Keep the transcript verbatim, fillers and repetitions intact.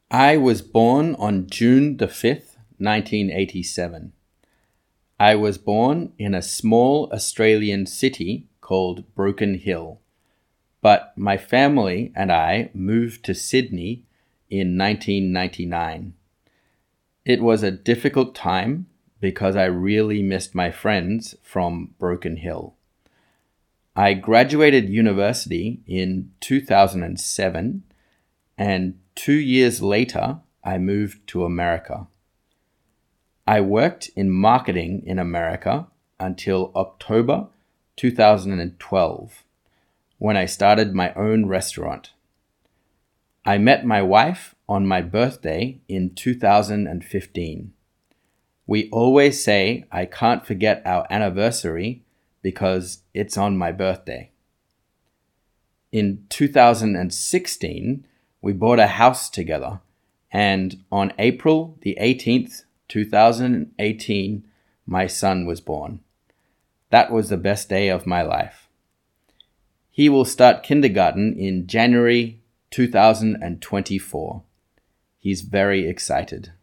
I was born on June the fifth, nineteen eighty-seven. I was born in a small Australian city called Broken Hill, but my family and I moved to Sydney in nineteen ninety-nine. It was a difficult time because I really missed my friends from Broken Hill. I graduated university in two thousand seven, and two years later, I moved to America. I worked in marketing in America until October two thousand twelve, when I started my own restaurant. I met my wife on my birthday in two thousand fifteen. We always say I can't forget our anniversary because it's on my birthday. In two thousand sixteen, we bought a house together, and on April the eighteenth, two thousand eighteen, my son was born. That was the best day of my life. He will start kindergarten in January two thousand twenty-four. He's very excited.